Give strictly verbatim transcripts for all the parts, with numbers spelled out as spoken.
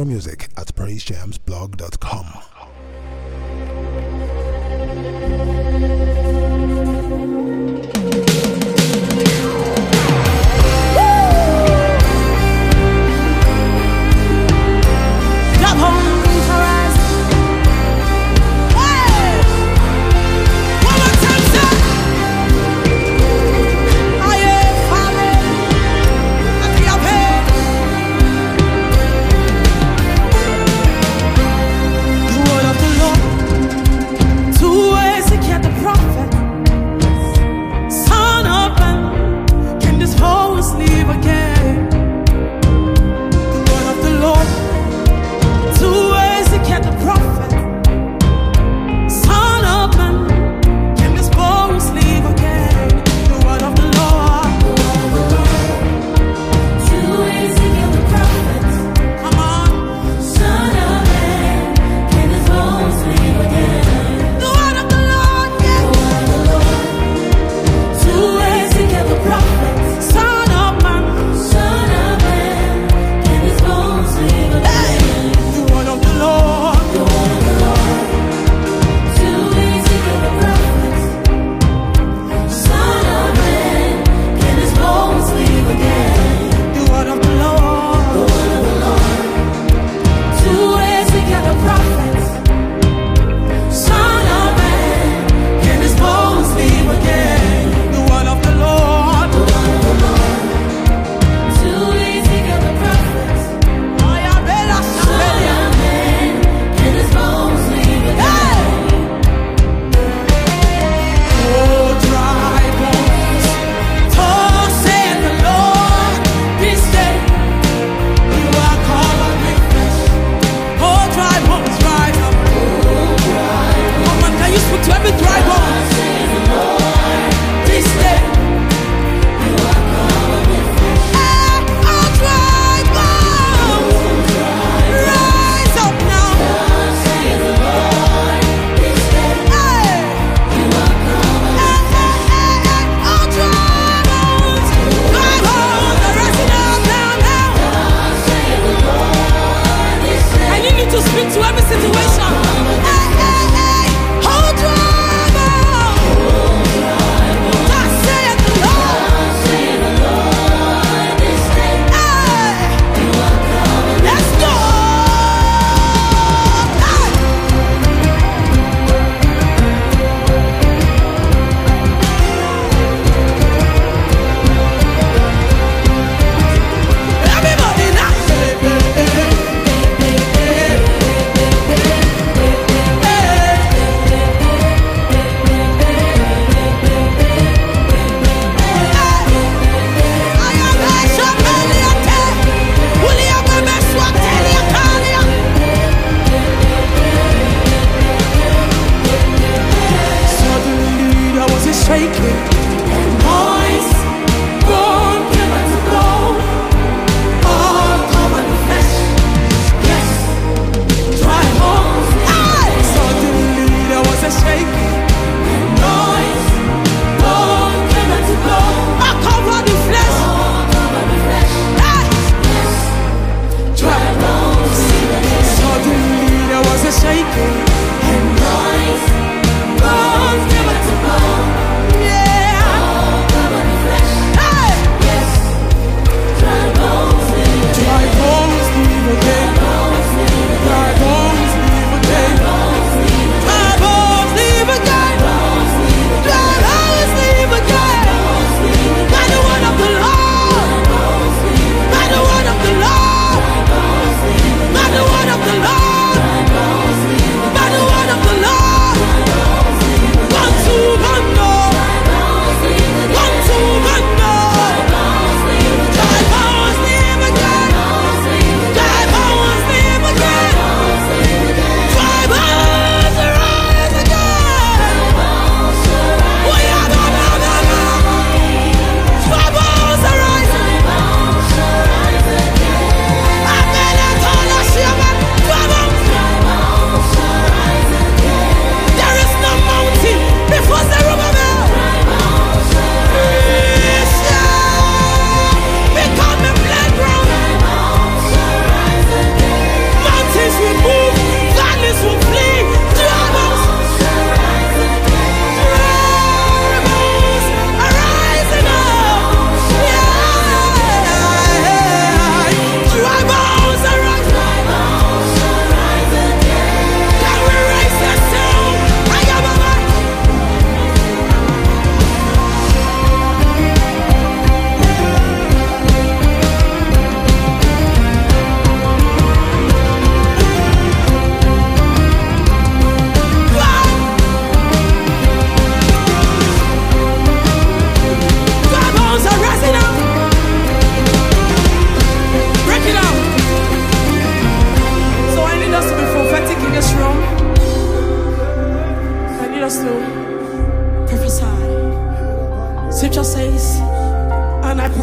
more music at praise jams blog dot com.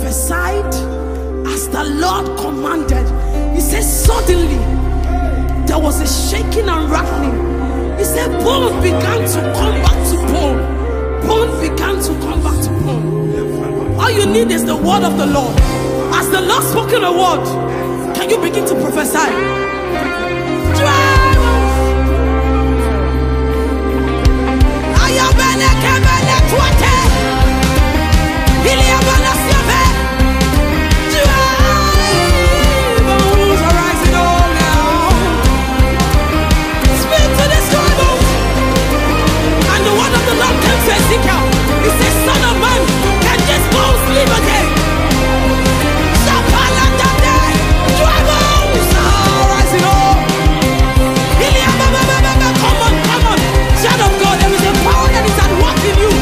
prophesied as the Lord commanded. He says, suddenly there was a shaking and rattling. He said, bone began to come back to bone. Bone began to come back to bone. All you need is the word of the Lord. As the Lord spoken a word, can you begin to prophesy? He says, son of man, can these bones live again? Dry bones are rising up. Come on, come on. Child of God, there is a power that is at work in you.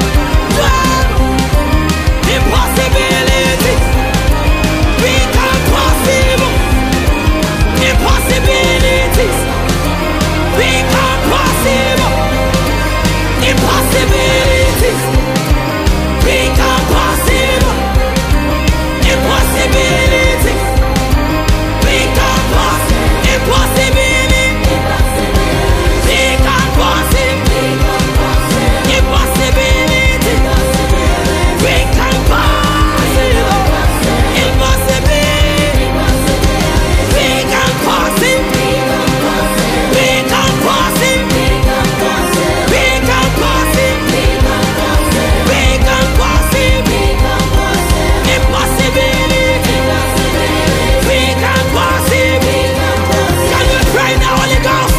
Impossibilities become possible. Impossibilities become possible. Impossibilities become possible. Impossibilities become possible. Impossibilities become possible. Impossibilities become possible. Impossibilities become possible. Become possible. Become possible. Become possible. Impossibility become possible. Can you pray in the Holy Ghost?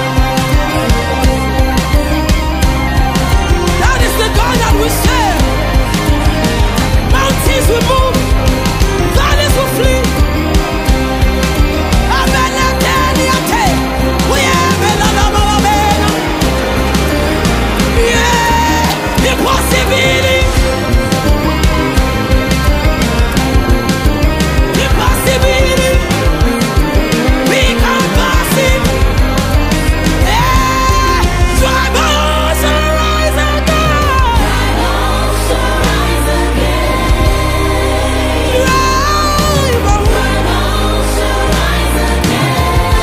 That is the God that we serve. Mountains will move, valleys will flee. We have a lot of our men. Yeah, impossibility. Impossibility become possible. Yeah, dry bones shall rise again. Dry bones shall rise again.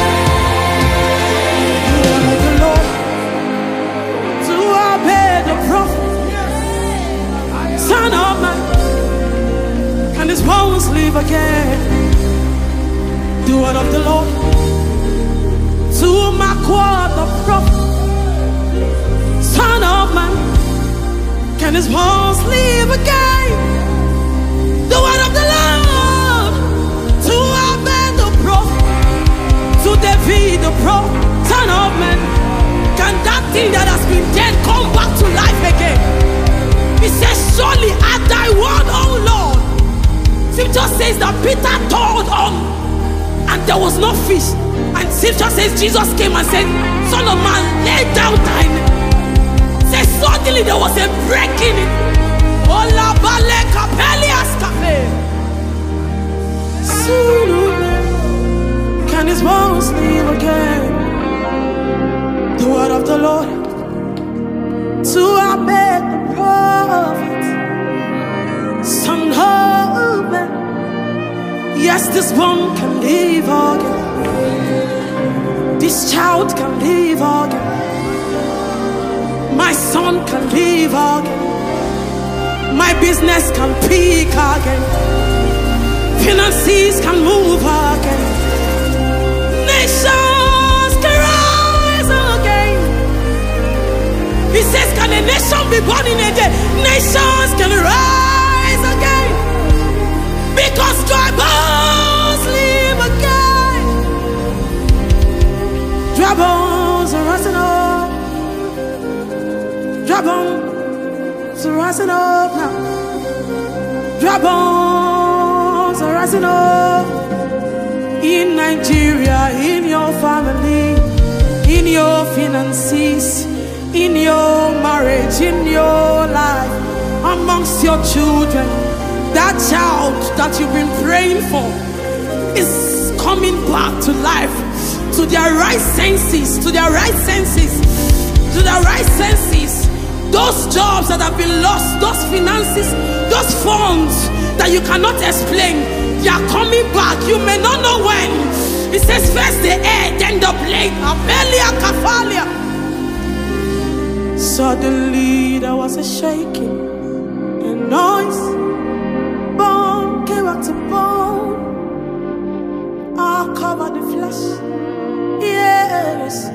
The word of the Lord to obey the prophet. Son of man, can his bones live again? The word of the Lord to Makwa the prophet. Son of man, can his bones live again? The word of the Lord to Abel the prophet, to David the prophet. Son of man, can that thing that has been dead come back to life again? He says, surely at thy word, O Lord. Scripture says that Peter told on, and there was no fish. And Scripture says Jesus came and said, son of man, lay down thine. Says suddenly there was a break in it. Ola bale kapelias cafe. Can his bones live again? The word of the Lord to Abel the prophet. Son of man, yes, this bone can live again. This child can live again. My son can live again. My business can peak again. Finances can move again. Nations can rise again. He says, can a nation be born in a day? Nations can rise again. Because dry bones live again. Dry bones are rising up. Dry bones are rising up now. Dry bones are rising up. In Nigeria, in your family, in your finances, in your marriage, in your life, amongst your children. That child that you've been praying for is coming back to life, to their right senses, to their right senses, to their right senses. Those jobs that have been lost, those finances, those funds that you cannot explain. They are coming back. You may not know when. It says first the air, then the blade. Amelia Kafalia. Suddenly there was a shaking, a noise. Bone came back to bone. I covered the flesh. Yes.